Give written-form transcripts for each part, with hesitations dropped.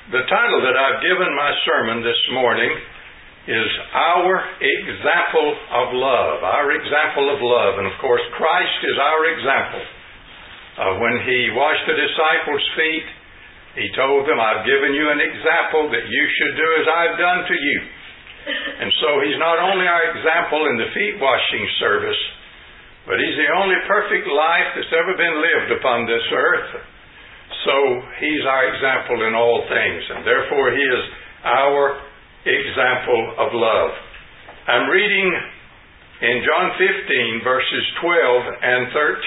The title that I've given my sermon this morning is Our Example of Love. Our example of love. And of course, Christ is our example. When He washed the disciples' feet, He told them, I've given you an example that you should do as I've done to you. And so He's not only our example in the feet washing service, but He's the only perfect life that's ever been lived upon this earth. So He's our example in all things, and therefore He is our example of love. I'm reading in John 15, verses 12 and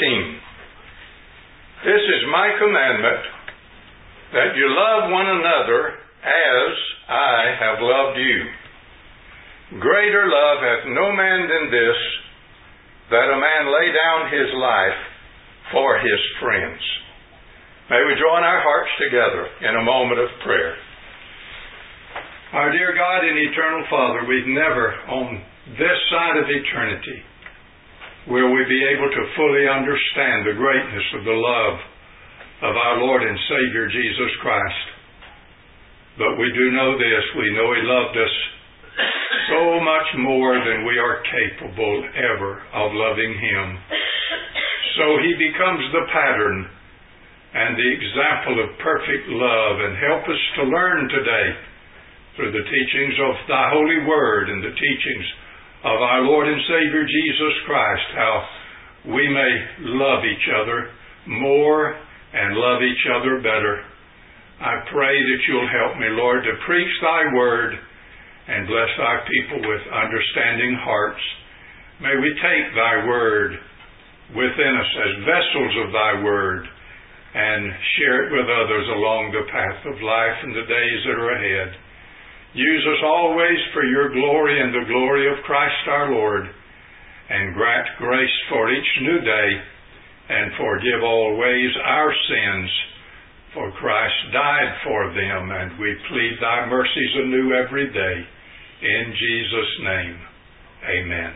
13. This is my commandment, that you love one another as I have loved you. Greater love hath no man than this, that a man lay down his life for his friends. May we join our hearts together in a moment of prayer. Our dear God and eternal Father, we've never on this side of eternity will we be able to fully understand the greatness of the love of our Lord and Savior Jesus Christ. But we do know this, we know He loved us so much more than we are capable ever of loving Him. So He becomes the pattern and the example of perfect love, and help us to learn today through the teachings of Thy Holy Word and the teachings of our Lord and Savior Jesus Christ, how we may love each other more and love each other better. I pray that You'll help me, Lord, to preach Thy Word and bless Thy people with understanding hearts. May we take Thy Word within us as vessels of Thy Word and share it with others along the path of life in the days that are ahead. Use us always for Your glory and the glory of Christ our Lord, and grant grace for each new day, and forgive always our sins, for Christ died for them, and we plead Thy mercies anew every day. In Jesus' name, amen.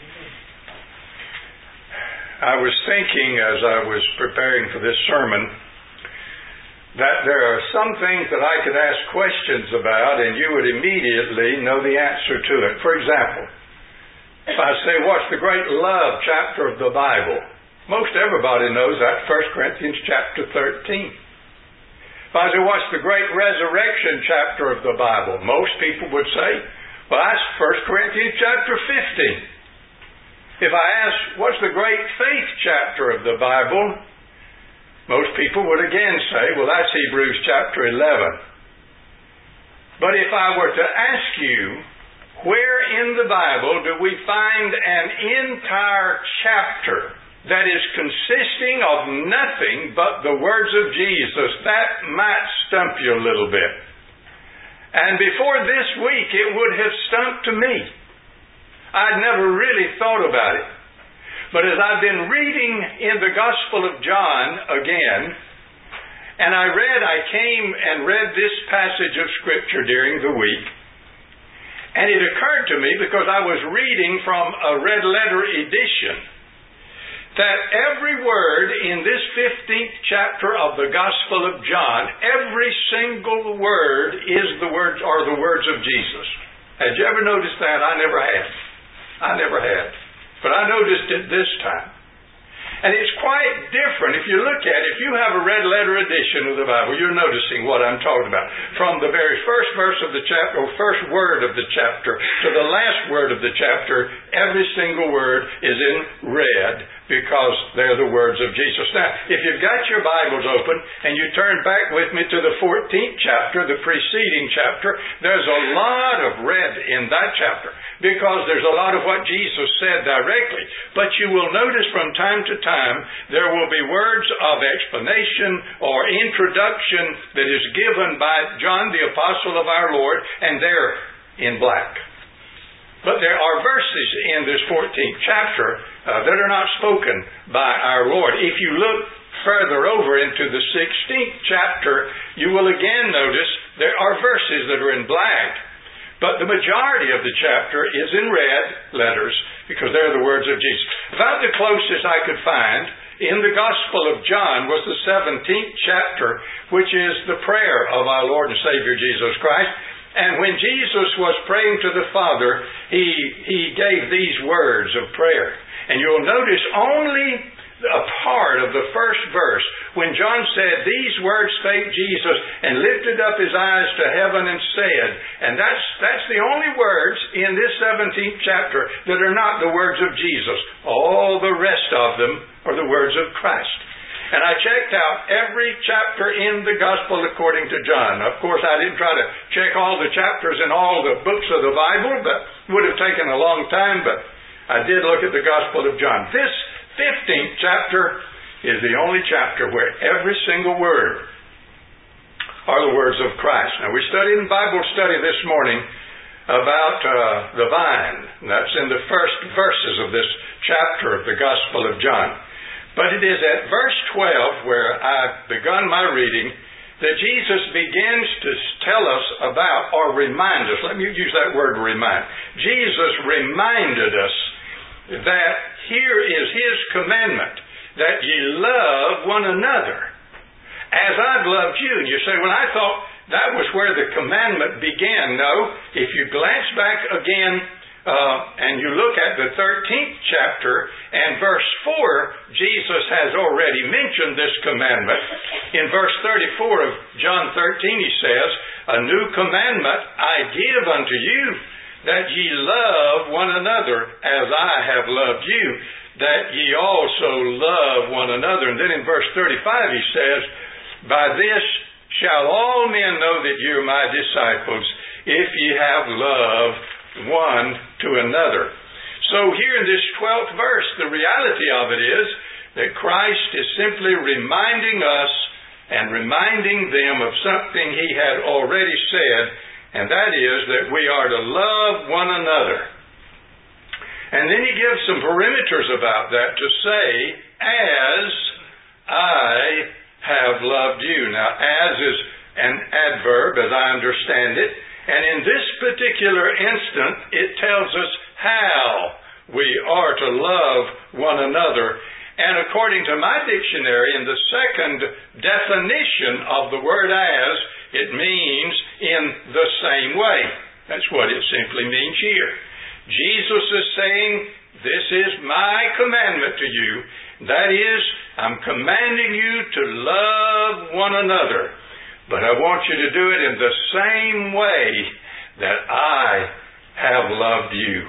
I was thinking as I was preparing for this sermon that there are some things that I could ask questions about and you would immediately know the answer to it. For example, if I say, what's the great love chapter of the Bible? Most everybody knows that, 1 Corinthians chapter 13. If I say, what's the great resurrection chapter of the Bible? Most people would say, well, that's 1 Corinthians chapter 15. If I ask, what's the great faith chapter of the Bible? Most people would again say, well, that's Hebrews chapter 11. But if I were to ask you, where in the Bible do we find an entire chapter that is consisting of nothing but the words of Jesus? That might stump you a little bit. And before this week, it would have stumped to me. I'd never really thought about it. But as I've been reading in the Gospel of John again, and I came and read this passage of Scripture during the week, and it occurred to me, because I was reading from a red letter edition, that every word in this 15th chapter of the Gospel of John, every single word are the words of Jesus. Had you ever noticed that? I never had. But I noticed it this time. And it's quite different. If you look at it, if you have a red letter edition of the Bible, you're noticing what I'm talking about. From the very first verse of the chapter, or first word of the chapter, to the last word of the chapter, every single word is in red, because they're the words of Jesus. Now, if you've got your Bibles open, and you turn back with me to the 14th chapter, the preceding chapter, there's a lot of red in that chapter, because there's a lot of what Jesus said directly. But you will notice from time to time, there will be words of explanation or introduction that is given by John the Apostle of our Lord, and they're in black. But there are verses in this 14th chapter that are not spoken by our Lord. If you look further over into the 16th chapter, you will again notice there are verses that are in black. But the majority of the chapter is in red letters, because they're the words of Jesus. About the closest I could find in the Gospel of John was the 17th chapter, which is the prayer of our Lord and Savior Jesus Christ. And when Jesus was praying to the Father, He gave these words of prayer. And you'll notice only a part of the first verse when John said, "These words spake Jesus, and lifted up His eyes to heaven and said," and that's the only words in this 17th chapter that are not the words of Jesus. All the rest of them are the words of Christ. And I checked out every chapter in the Gospel according to John. Of course, I didn't try to check all the chapters in all the books of the Bible. That would have taken a long time, but I did look at the Gospel of John. This 15th chapter is the only chapter where every single word are the words of Christ. Now, we studied in Bible study this morning about the vine. That's in the first verses of this chapter of the Gospel of John. But it is at verse 12 where I've begun my reading that Jesus begins to tell us about, or remind us, let me use that word remind. Jesus reminded us that here is His commandment, that ye love one another as I've loved you. And you say, well, I thought that was where the commandment began. No, if you glance back again and you look at the 13th chapter and verse 4, Jesus has already mentioned this commandment. In verse 34 of John 13, He says, "A new commandment I give unto you, that ye love one another as I have loved you, that ye also love one another." And then in verse 35 He says, "By this shall all men know that ye are my disciples, if ye have love one to another." So here in this 12th verse, the reality of it is that Christ is simply reminding us and reminding them of something He had already said, and that is that we are to love one another. And then He gives some perimeters about that to say, "as I have loved you." Now, "as" is an adverb, as I understand it. And in this particular instant, it tells us how we are to love one another. And according to my dictionary, in the second definition of the word "as," it means in the same way. That's what it simply means here. Jesus is saying, "This is my commandment to you." That is, I'm commanding you to love one another. But I want you to do it in the same way that I have loved you.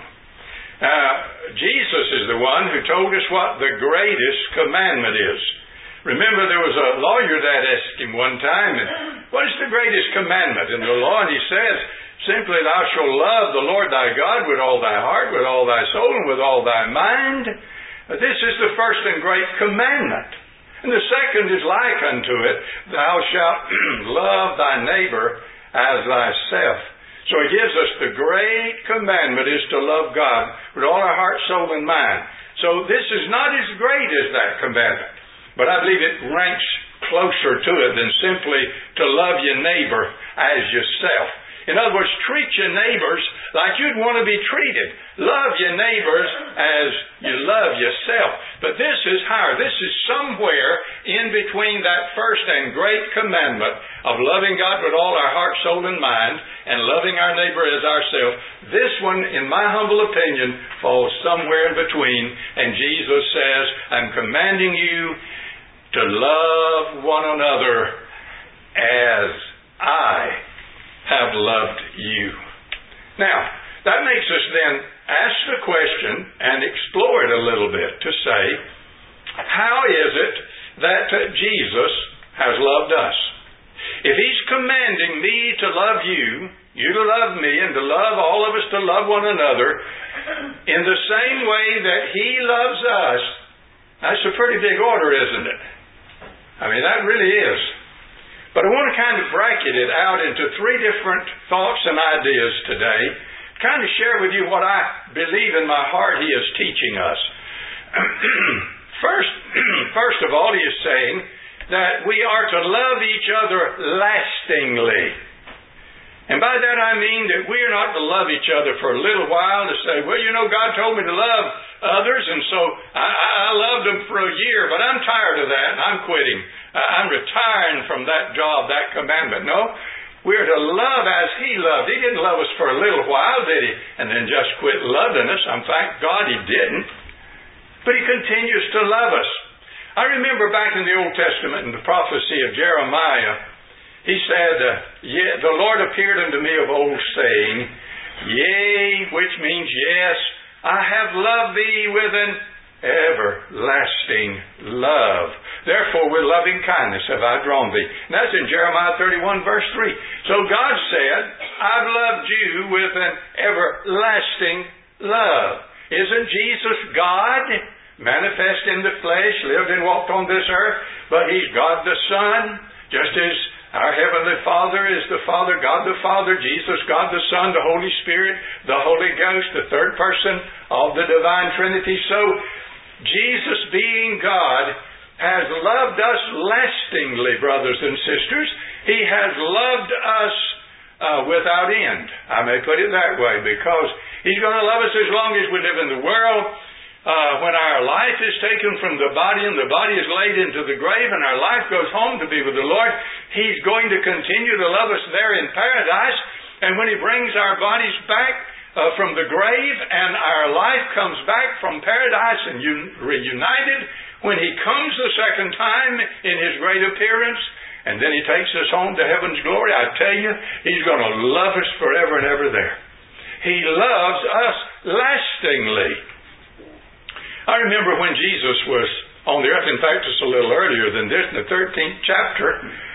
Jesus is the one who told us what the greatest commandment is. Remember, there was a lawyer that asked Him one time, "What is the greatest commandment in the law?" And He says, "Simply, thou shalt love the Lord thy God with all thy heart, with all thy soul, and with all thy mind. This is the first and great commandment. And the second is like unto it, thou shalt love thy neighbor as thyself." So He gives us the great commandment is to love God with all our heart, soul, and mind. So this is not as great as that commandment, but I believe it ranks closer to it than simply to love your neighbor as yourself. In other words, treat your neighbors like you'd want to be treated. Love your neighbors as you love yourself. But this is higher. This is somewhere in between that first and great commandment of loving God with all our heart, soul, and mind, and loving our neighbor as ourselves. This one, in my humble opinion, falls somewhere in between. And Jesus says, "I'm commanding you to love one another as I have loved you." Now, that makes us then ask the question and explore it a little bit to say, how is it that Jesus has loved us? If He's commanding me to love you, you to love me, and to love all of us to love one another in the same way that He loves us, that's a pretty big order, isn't it? I mean, that really is. But I want to kind of bracket it out into three different thoughts and ideas today, kind of share with you what I believe in my heart He is teaching us. First of all, He is saying that we are to love each other lastingly. And by that I mean that we are not to love each other for a little while to say, well, God told me to love others, and so I loved them for a year, but I'm tired of that, and I'm quitting. I'm retiring from that job, that commandment. No, we're to love as He loved. He didn't love us for a little while, did He? And then just quit loving us. In fact, God, He didn't. But He continues to love us. I remember back in the Old Testament in the prophecy of Jeremiah, he said, the Lord appeared unto me of old, saying, Yea, which means yes, I have loved thee with an everlasting love. Therefore, with loving kindness have I drawn thee. And that's in Jeremiah 31, verse 3. So God said, I've loved you with an everlasting love. Isn't Jesus God? Manifest in the flesh, lived and walked on this earth, but He's God the Son, just as our Heavenly Father is the Father, God the Father, Jesus, God the Son, the Holy Spirit, the Holy Ghost, the third person of the Divine Trinity. So, Jesus being God has loved us lastingly, brothers and sisters. He has loved us without end. I may put it that way, because He's going to love us as long as we live in the world. When our life is taken from the body and the body is laid into the grave and our life goes home to be with the Lord, He's going to continue to love us there in paradise. And when He brings our bodies back from the grave and our life comes back from paradise and reunited, when He comes the second time in His great appearance, and then He takes us home to heaven's glory, I tell you, He's going to love us forever and ever there. He loves us lastingly. I remember when Jesus was on the earth, in fact, just a little earlier than this, in the 13th chapter,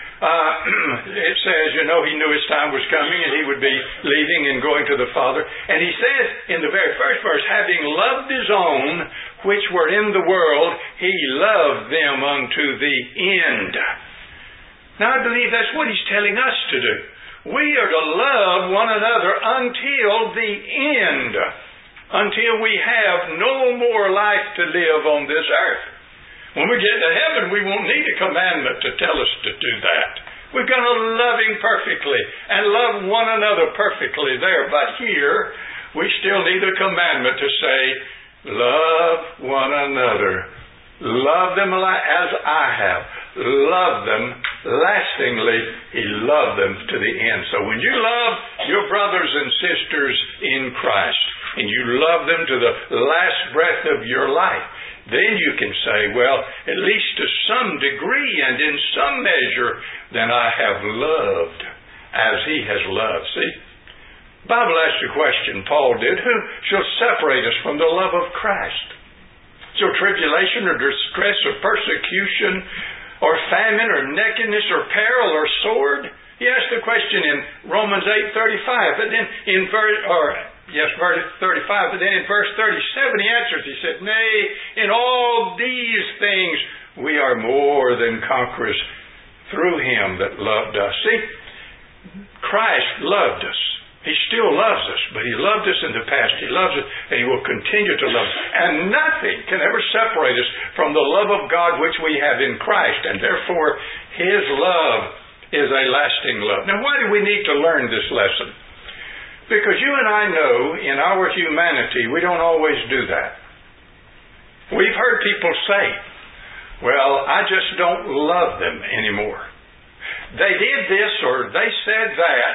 it says, He knew His time was coming and He would be leaving and going to the Father. And He says in the very first verse, having loved His own which were in the world, He loved them unto the end. Now I believe that's what He's telling us to do. We are to love one another until the end. Until we have no more life to live on this earth. When we get to heaven, we won't need a commandment to tell us to do that. We're going to love Him perfectly and love one another perfectly there. But here, we still need a commandment to say, love one another. Love them as I have. Love them lastingly. He loved them to the end. So when you love your brothers and sisters in Christ, and you love them to the last breath of your life, then you can say, well, at least to some degree and in some measure, then I have loved as He has loved. See? The Bible asked a question, Paul did, who shall separate us from the love of Christ? So tribulation or distress or persecution or famine or nakedness or peril or sword? He asked the question in Romans 8:35, but then in verse 35, but then in verse 37 he answers, he said, nay, in all these things we are more than conquerors through Him that loved us. See, Christ loved us. He still loves us, but He loved us in the past. He loves us, and He will continue to love us. And nothing can ever separate us from the love of God which we have in Christ, and therefore His love is a lasting love. Now, why do we need to learn this lesson? Because you and I know in our humanity we don't always do that. We've heard people say, well, I just don't love them anymore. They did this or they said that,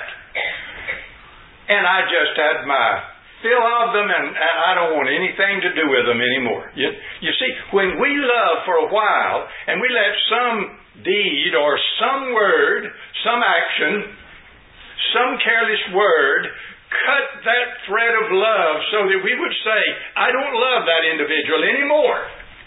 and I just had my fill of them and I don't want anything to do with them anymore. You see, when we love for a while and we let some deed or some word, some action, some careless word cut that thread of love so that we would say, I don't love that individual anymore.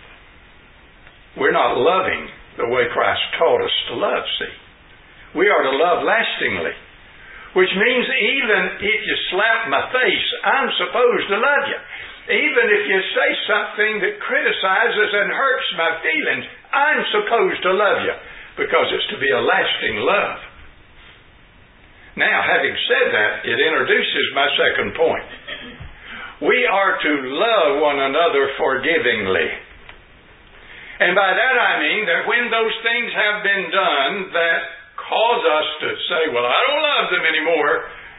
We're not loving the way Christ taught us to love, see. We are to love lastingly, which means even if you slap my face, I'm supposed to love you. Even if you say something that criticizes and hurts my feelings, I'm supposed to love you because it's to be a lasting love. Now, having said that, it introduces my second point. We are to love one another forgivingly. And by that I mean that when those things have been done that cause us to say, well, I don't love them anymore,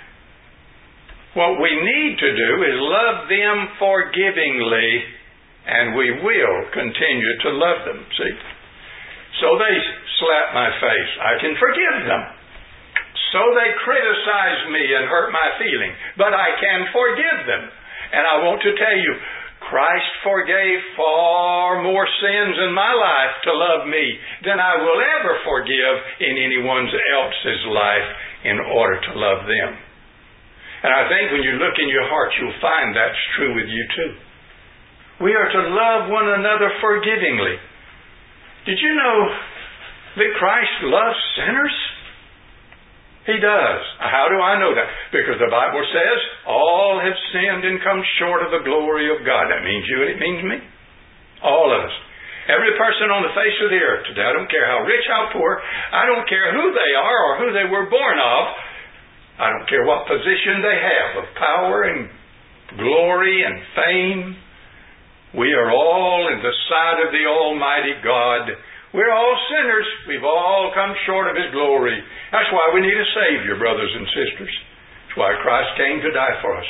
What we need to do is love them forgivingly, and we will continue to love them. See? So they slap my face. I can forgive them. So they criticize me and hurt my feeling. But I can forgive them. And I want to tell you, Christ forgave far more sins in my life to love me than I will ever forgive in anyone else's life in order to love them. And I think when you look in your heart, you'll find that's true with you too. We are to love one another forgivingly. Did you know that Christ loves sinners? He does. How do I know that? Because the Bible says, all have sinned and come short of the glory of God. That means you and it means me. All of us. Every person on the face of the earth today, I don't care how rich, how poor, I don't care who they are or who they were born of, I don't care what position they have of power and glory and fame, we are all in the sight of the Almighty God. We're all sinners. We've all come short of His glory. That's why we need a Savior, brothers and sisters. That's why Christ came to die for us.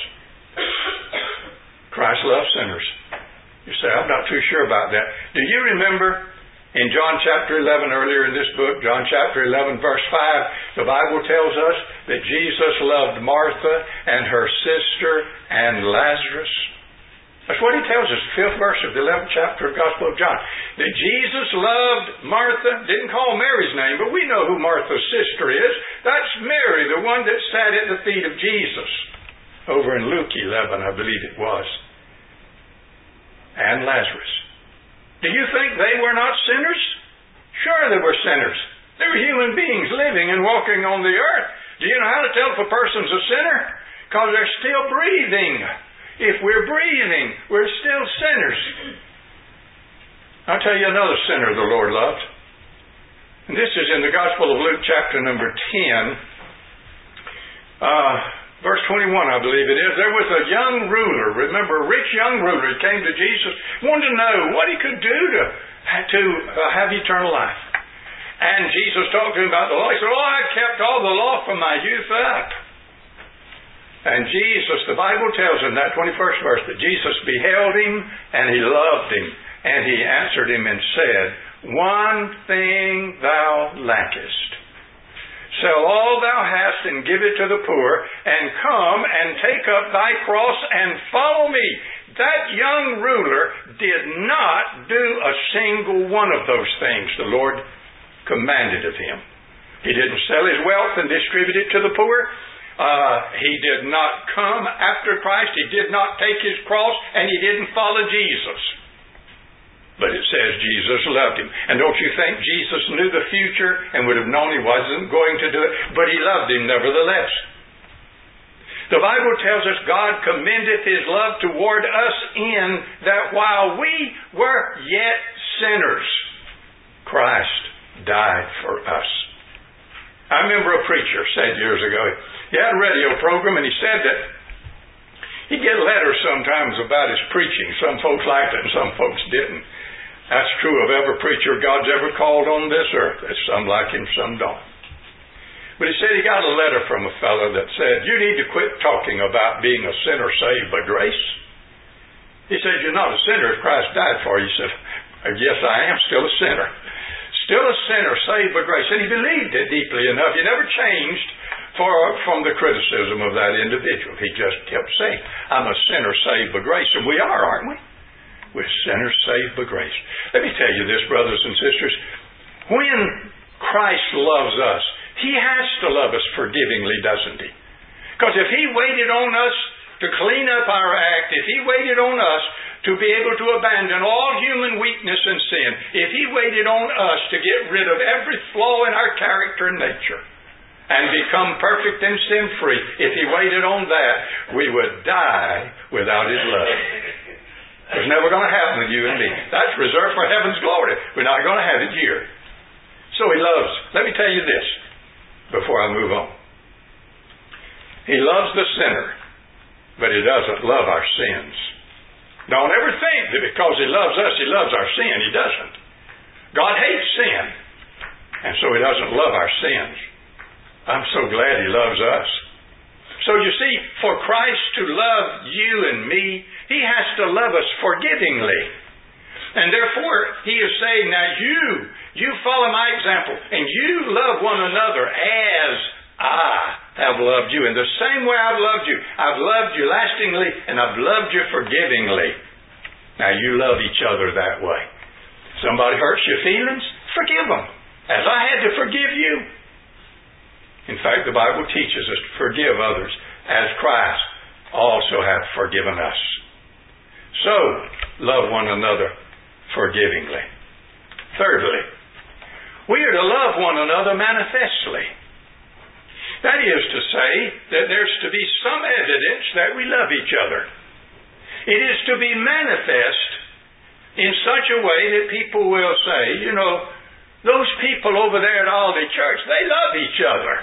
Christ loves sinners. You say, I'm not too sure about that. Do you remember in John chapter 11, earlier in this book, John chapter 11, verse 5, the Bible tells us that Jesus loved Martha and her sister and Lazarus. That's what He tells us, the 5th verse of the 11th chapter of the Gospel of John. That Jesus loved Martha, didn't call Mary's name, but we know who Martha's sister is. That's Mary, the one that sat at the feet of Jesus. Over in Luke 11, I believe it was. And Lazarus. Do you think they were not sinners? Sure they were sinners. They were human beings living and walking on the earth. Do you know how to tell if a person's a sinner? Because they're still breathing. If we're breathing, we're still sinners. I'll tell you another sinner the Lord loved. And this is in the Gospel of Luke chapter number 10. Verse 21, I believe it is. There was a young ruler, remember, a rich young ruler. He came to Jesus, wanted to know what he could do to have eternal life. And Jesus talked to him about the law. He said, I kept all the law from my youth up. And Jesus, the Bible tells in that 21st verse that Jesus beheld him and He loved him. And He answered him and said, one thing thou lackest. Sell all thou hast and give it to the poor, and come and take up thy cross and follow me. That young ruler did not do a single one of those things the Lord commanded of him. He didn't sell his wealth and distribute it to the poor. He did not come after Christ. He did not take His cross, and he didn't follow Jesus. But it says Jesus loved him. And don't you think Jesus knew the future and would have known He wasn't going to do it? But He loved him nevertheless. The Bible tells us God commendeth His love toward us in that while we were yet sinners, Christ died for us. I remember a preacher said years ago, he had a radio program and he said that he'd get letters sometimes about his preaching. Some folks liked it and some folks didn't. That's true of every preacher God's ever called on this earth. There's some like him, some don't. But he said he got a letter from a fellow that said, you need to quit talking about being a sinner saved by grace. He said, you're not a sinner if Christ died for you. He said, yes, I am still a sinner. Still a sinner saved by grace. And he believed it deeply enough. He never changed from the criticism of that individual. He just kept saying, I'm a sinner saved by grace. And we are, aren't we? We're sinners saved by grace. Let me tell you this, brothers and sisters. When Christ loves us, He has to love us forgivingly, doesn't He? Because if He waited on us to clean up our act, if He waited on us to be able to abandon all human weakness and sin, if He waited on us to get rid of every flaw in our character and nature and become perfect and sin-free, if He waited on that, we would die without His love. It's never going to happen with you and me. That's reserved for heaven's glory. We're not going to have it here. So He loves. Let me tell you this before I move on. He loves the sinner, but He doesn't love our sins. Don't ever think that because He loves us, He loves our sin. He doesn't. God hates sin, and so He doesn't love our sins. I'm so glad He loves us. So you see, for Christ to love you and me, He has to love us forgivingly. And therefore, He is saying, now you follow my example, and you love one another as I have loved you. In the same way I've loved you lastingly, and I've loved you forgivingly. Now you love each other that way. Somebody hurts your feelings? Forgive them, as I had to forgive you. In fact, the Bible teaches us to forgive others as Christ also hath forgiven us. So, love one another forgivingly. Thirdly, we are to love one another manifestly. That is to say that there's to be some evidence that we love each other. It is to be manifest in such a way that people will say, you know, those people over there at Aldi Church, they love each other.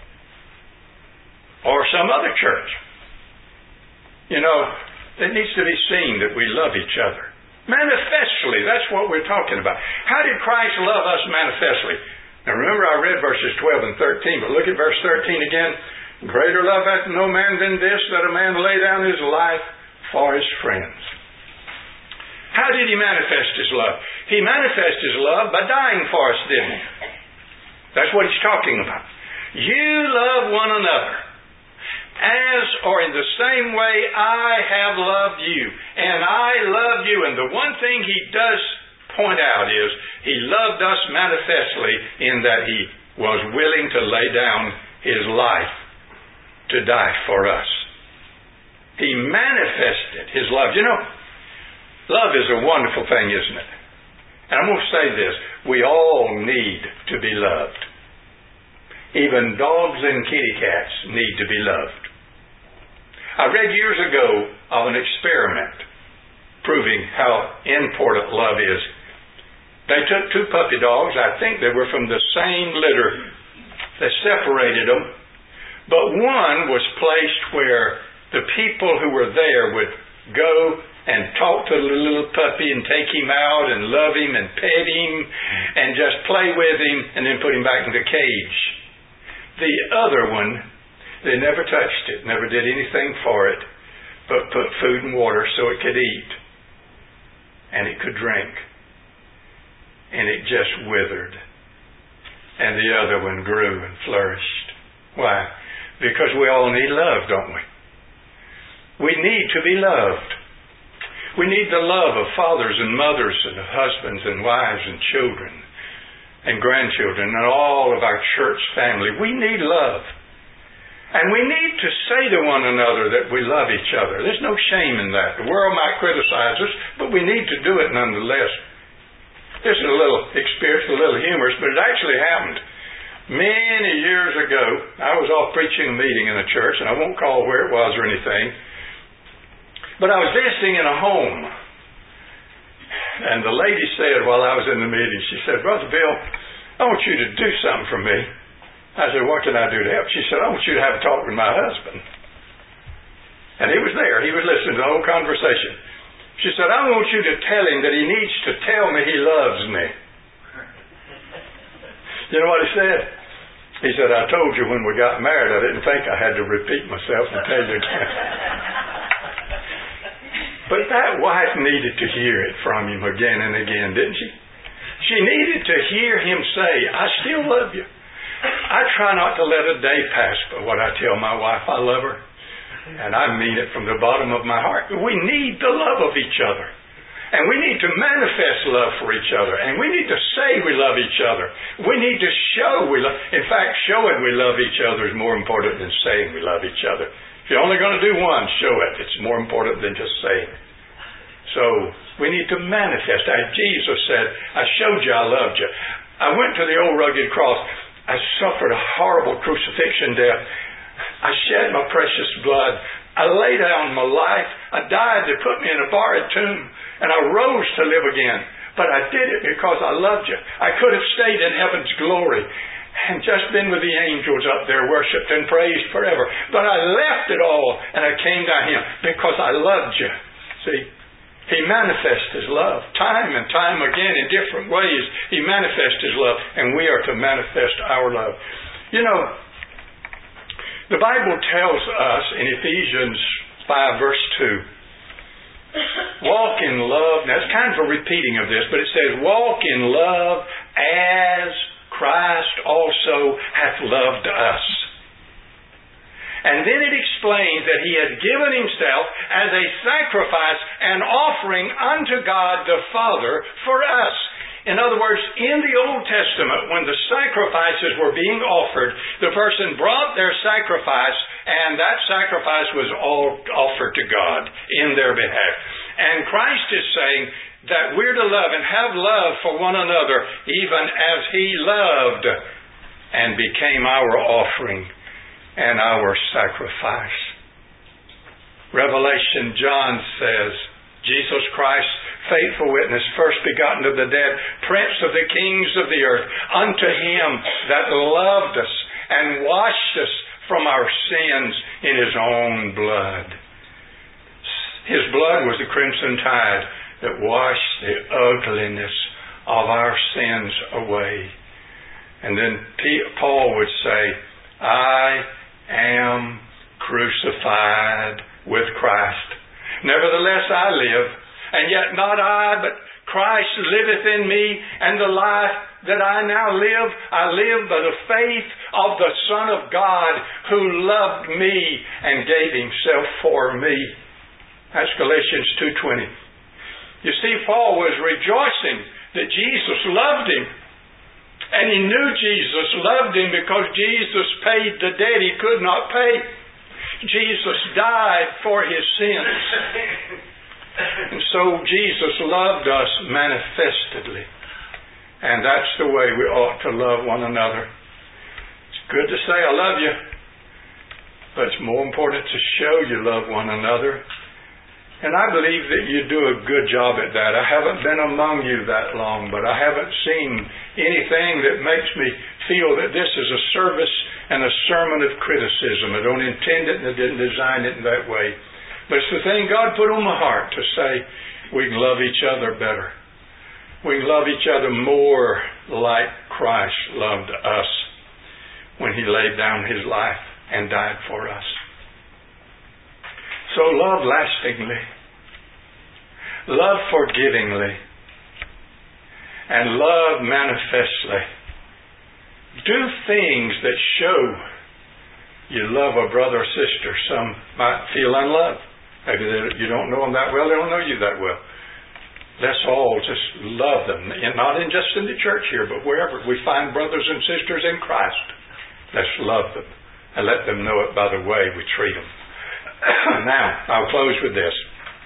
Or some other church. You know, it needs to be seen that we love each other. Manifestly, that's what we're talking about. How did Christ love us manifestly? Now remember, I read verses 12 and 13, but look at verse 13 again. Greater love hath no man than this, that a man lay down his life for his friends. How did He manifest His love? He manifested His love by dying for us, didn't He? That's what He's talking about. You love one another as or in the same way I have loved you. And I love you. And the one thing He does point out is He loved us manifestly in that He was willing to lay down His life to die for us. He manifested His love. You know, love is a wonderful thing, isn't it? And I'm going to say this. We all need to be loved. Even dogs and kitty cats need to be loved. I read years ago of an experiment proving how important love is. They took two puppy dogs. I think they were from the same litter. They separated them. But one was placed where the people who were there would go and talk to the little puppy and take him out and love him and pet him and just play with him and then put him back in the cage. The other one, they never touched it, never did anything for it, but put food and water so it could eat and it could drink. And it just withered. And the other one grew and flourished. Why? Because we all need love, don't we? We need to be loved. We need the love of fathers and mothers and husbands and wives and children and grandchildren and all of our church family. We need love. And we need to say to one another that we love each other. There's no shame in that. The world might criticize us, but we need to do it nonetheless. This is a little experience, a little humorous, but it actually happened. Many years ago, I was off preaching a meeting in a church, and I won't call where it was or anything. But I was visiting in a home. And the lady said while I was in the meeting, she said, Brother Bill, I want you to do something for me. I said, what can I do to help? She said, I want you to have a talk with my husband. And he was there. He was listening to the whole conversation. She said, I want you to tell him that he needs to tell me he loves me. You know what he said? He said, I told you when we got married, I didn't think I had to repeat myself and tell you again. But that wife needed to hear it from him again and again, didn't she? She needed to hear him say, I still love you. I try not to let a day pass but what I tell my wife I love her. And I mean it from the bottom of my heart. We need the love of each other. And we need to manifest love for each other. And we need to say we love each other. We need to show we love. In fact, showing we love each other is more important than saying we love each other. If you're only going to do one, show it. It's more important than just saying. So we need to manifest. As Jesus said, I showed you I loved you. I went to the old rugged cross. I suffered a horrible crucifixion death. I shed my precious blood. I laid down my life. I died. They put me in a borrowed tomb. And I rose to live again. But I did it because I loved you. I could have stayed in heaven's glory and just been with the angels up there, worshipped and praised forever. But I left it all and I came down here because I loved you. See? He manifests His love time and time again in different ways. He manifests His love, and we are to manifest our love. You know, The Bible tells us in Ephesians 5 verse 2, walk in love. Now it's kind of a repeating of this, but it says, walk in love as Christ also hath loved us. And then it explains that He has given Himself as a sacrifice and offering unto God the Father for us. In other words, in the Old Testament, when the sacrifices were being offered, the person brought their sacrifice, and that sacrifice was all offered to God in their behalf. And Christ is saying that we're to love and have love for one another, even as He loved and became our offering and our sacrifice. Revelation, John says, Jesus Christ, faithful witness, first begotten of the dead, Prince of the kings of the earth, unto Him that loved us and washed us from our sins in His own blood. His blood was the crimson tide that washed the ugliness of our sins away. And then Paul would say, I am crucified with Christ. Nevertheless I live, and yet not I, but Christ liveth in me, and the life that I now live, I live by the faith of the Son of God, who loved me and gave Himself for me. That's Galatians 2:20. You see, Paul was rejoicing that Jesus loved him. And he knew Jesus loved him because Jesus paid the debt he could not pay. Jesus died for his sins. And so Jesus loved us manifestedly. And that's the way we ought to love one another. It's good to say I love you, but it's more important to show you love one another. And I believe that you do a good job at that. I haven't been among you that long, but I haven't seen anything that makes me feel that this is a service and a sermon of criticism. I don't intend it and I didn't design it in that way. But it's the thing God put on my heart to say we can love each other better. We can love each other more like Christ loved us when He laid down His life and died for us. So love lastingly, love forgivingly, and love manifestly. Do things that show you love a brother or sister. Some might feel unloved. Maybe you don't know them that well, they don't know you that well. Let's all just love them, not just in the church here, but wherever we find brothers and sisters in Christ. Let's love them and let them know it by the way we treat them. Now, I'll close with this.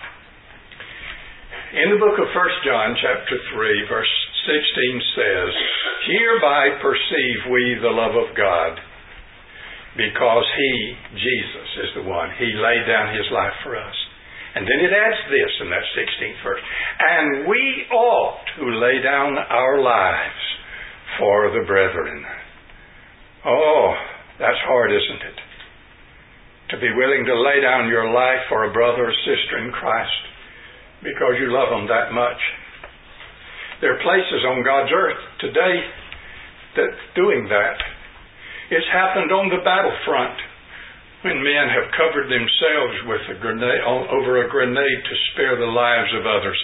In the book of 1 John chapter 3, verse 16 says, hereby perceive we the love of God, because He, Jesus, is the one. He laid down His life for us. And then it adds this in that 16th verse, and we ought to lay down our lives for the brethren. Oh, that's hard, isn't it? To be willing to lay down your life for a brother or sister in Christ because you love them that much. There are places on God's earth today that's doing that. It's happened on the battlefront when men have covered themselves with a grenade, over a grenade to spare the lives of others.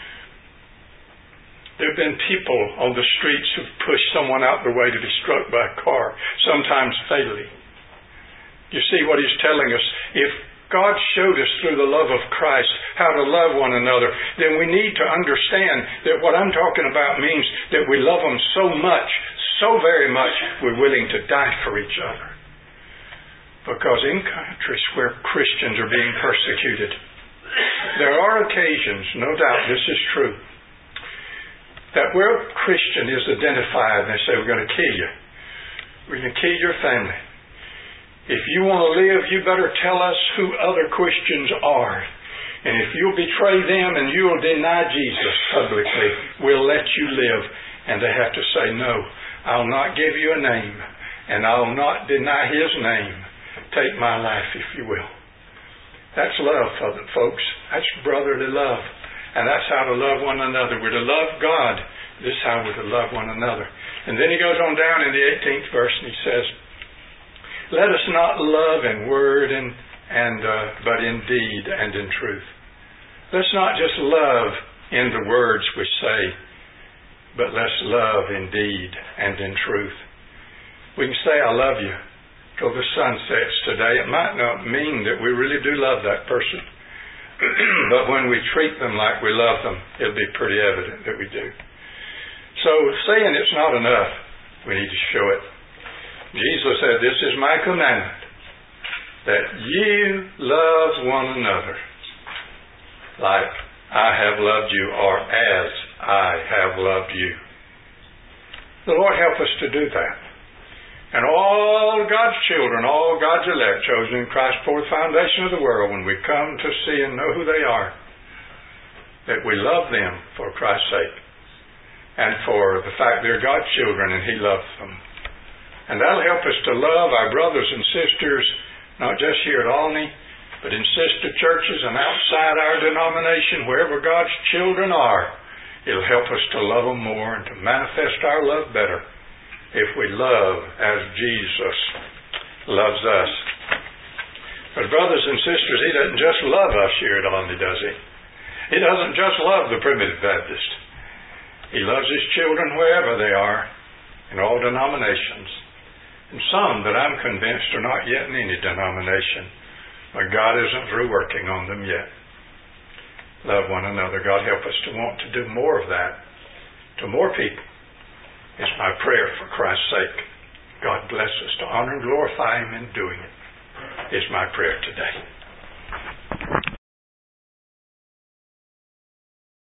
There have been people on the streets who've pushed someone out the way to be struck by a car, sometimes fatally. You see what He's telling us? If God showed us through the love of Christ how to love one another, then we need to understand that what I'm talking about means that we love them so much, so very much, we're willing to die for each other. Because in countries where Christians are being persecuted, there are occasions, no doubt this is true, that where a Christian is identified and they say, we're going to kill you. We're going to kill your family. If you want to live, you better tell us who other Christians are. And if you'll betray them and you'll deny Jesus publicly, we'll let you live. And they have to say, no, I'll not give you a name, and I'll not deny His name. Take my life, if you will. That's love, folks. That's brotherly love. And that's how to love one another. We're to love God. This is how we're to love one another. And then he goes on down in the 18th verse and he says, Let us not love in word but in deed and in truth. Let's not just love in the words we say, but let's love in deed and in truth. We can say, I love you, till the sun sets today. It might not mean that we really do love that person. But when we treat them like we love them, it'll be pretty evident that we do. So saying it's not enough, we need to show it. Jesus said, this is my commandment, that you love one another like I have loved you, or as I have loved you. The Lord help us to do that. And all God's children, all God's elect, chosen in Christ before the foundation of the world, when we come to see and know who they are, that we love them for Christ's sake, and for the fact they're God's children and He loves them. And that'll help us to love our brothers and sisters, not just here at Olney, but in sister churches and outside our denomination, wherever God's children are. It'll help us to love them more and to manifest our love better if we love as Jesus loves us. But brothers and sisters, He doesn't just love us here at Olney, does He? He doesn't just love the Primitive Baptist. He loves His children wherever they are, in all denominations. And some that I'm convinced are not yet in any denomination. But God isn't through working on them yet. Love one another. God help us to want to do more of that to more people. It's my prayer for Christ's sake. God bless us to honor and glorify Him in doing it. It's my prayer today.